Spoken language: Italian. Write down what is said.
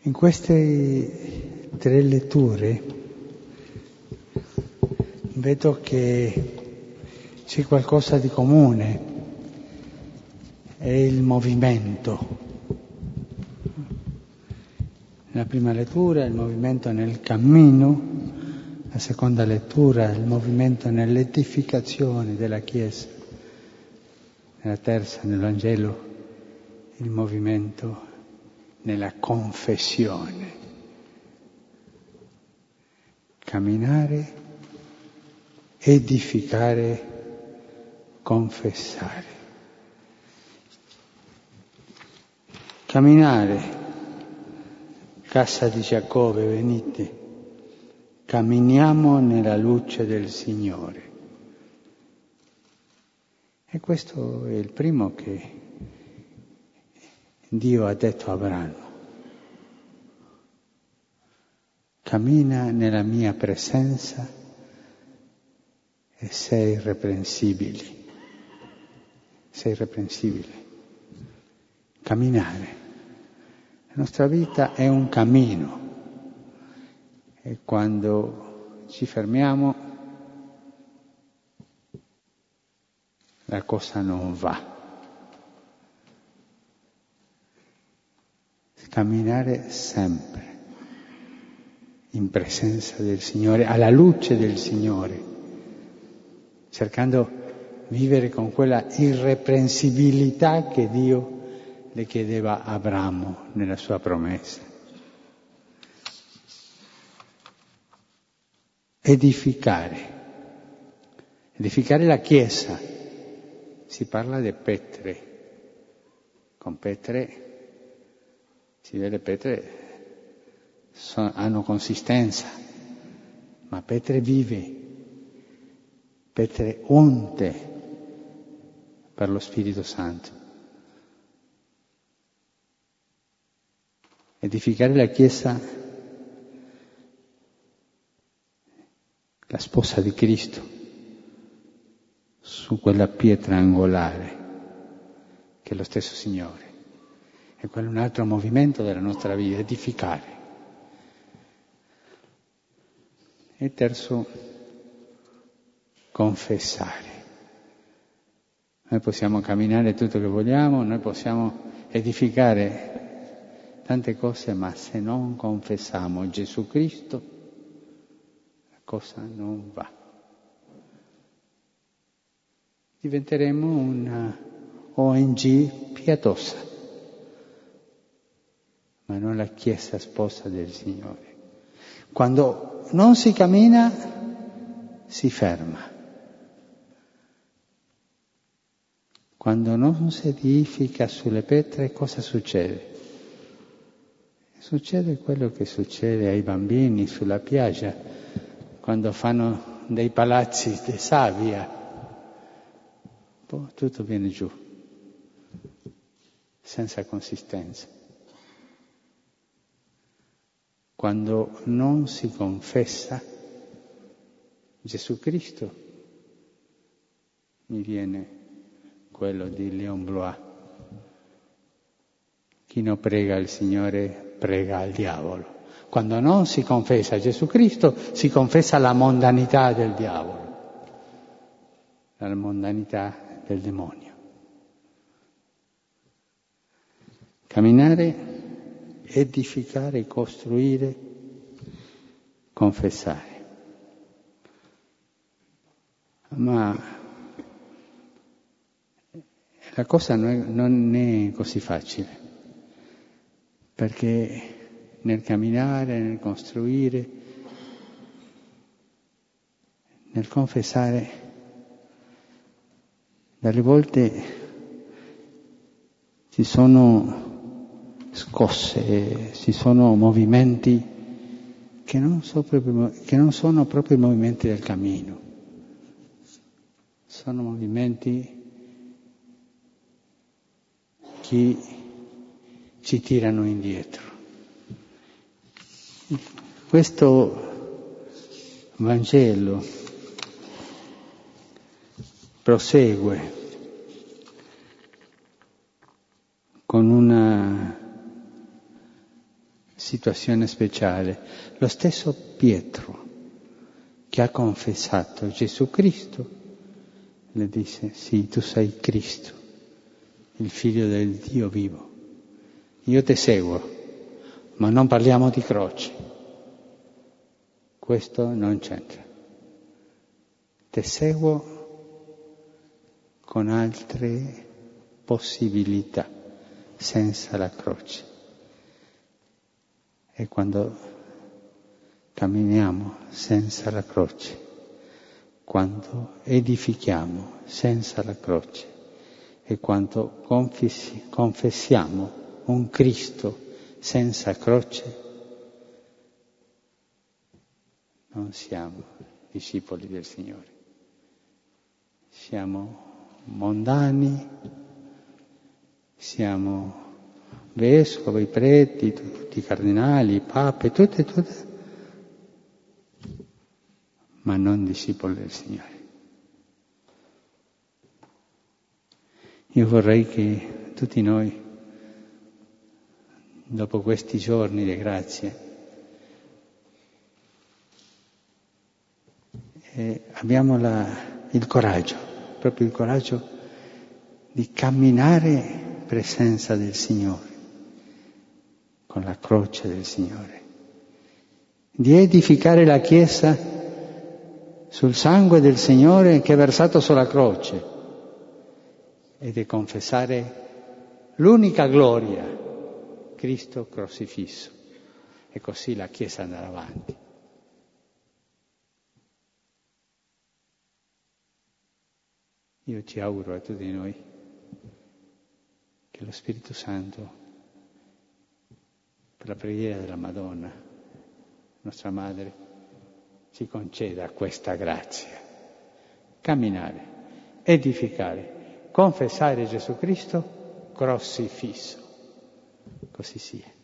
In queste 3 letture vedo che c'è qualcosa di comune, è il movimento. Nella prima lettura il movimento nel cammino, la seconda lettura il movimento nell'edificazione della Chiesa, nella terza, nel Vangelo, il movimento nella confessione. Camminare, edificare, confessare. Camminare, casa di Giacobbe, venite, camminiamo nella luce del Signore. E questo è il primo che Dio ha detto a Abramo. Cammina nella mia presenza e sei irreprensibile. Sei irreprensibile. Camminare. La nostra vita è un cammino e quando ci fermiamo la cosa non va. Camminare sempre in presenza del Signore, alla luce del Signore, cercando di vivere con quella irreprensibilità che Dio le chiedeva a Abramo nella sua promessa. Edificare la Chiesa. Si parla di Petre. Con Petre si vede Petre hanno consistenza, ma Petre vive, Petre unte per lo Spirito Santo. Edificare la Chiesa, la sposa di Cristo, su quella pietra angolare che è lo stesso Signore. E quello è un altro movimento della nostra vita, edificare. E terzo, confessare. Noi possiamo camminare tutto che vogliamo, noi possiamo edificare tante cose, ma se non confessiamo Gesù Cristo, la cosa non va. Diventeremo una ONG pietosa, ma non la Chiesa sposa del Signore. Quando non si cammina, si ferma. Quando non si edifica sulle pietre, cosa succede? Succede quello che succede ai bambini sulla piaggia, quando fanno dei palazzi di sabbia. Poi tutto viene giù, senza consistenza. Quando non si confessa Gesù Cristo, mi viene quello di Léon Blois. Chi non prega il Signore prega al diavolo. Quando non si confessa Gesù Cristo, si confessa la mondanità del diavolo, la mondanità del demonio. Camminare, edificare, costruire, confessare. Ma la cosa non è così facile, perché nel camminare, nel costruire, nel confessare, dalle volte ci sono scosse, ci sono movimenti che non sono proprio i movimenti del cammino, sono movimenti che ci tirano indietro. Questo Vangelo prosegue con una situazione speciale. Lo stesso Pietro, che ha confessato Gesù Cristo, le disse: sì, tu sei Cristo, il Figlio del Dio vivo. Io ti seguo, ma non parliamo di croce. Questo non c'entra. Ti seguo con altre possibilità, senza la croce. E quando camminiamo senza la croce, quando edifichiamo senza la croce e quando confessiamo un Cristo senza croce, non siamo discepoli del Signore. Siamo mondani, siamo vescovi, preti, tutti i cardinali, pape, tutte, ma non discepoli del Signore. Io vorrei che tutti noi, dopo questi giorni di grazie, abbiamo il coraggio, proprio il coraggio di camminare in presenza del Signore, con la croce del Signore, di edificare la Chiesa sul sangue del Signore che è versato sulla croce e di confessare l'unica gloria, Cristo crocifisso, e così la Chiesa andrà avanti. Io ci auguro a tutti noi che lo Spirito Santo, per la preghiera della Madonna, nostra Madre, ci conceda questa grazia. Camminare, edificare, confessare Gesù Cristo crocifisso. Così sia.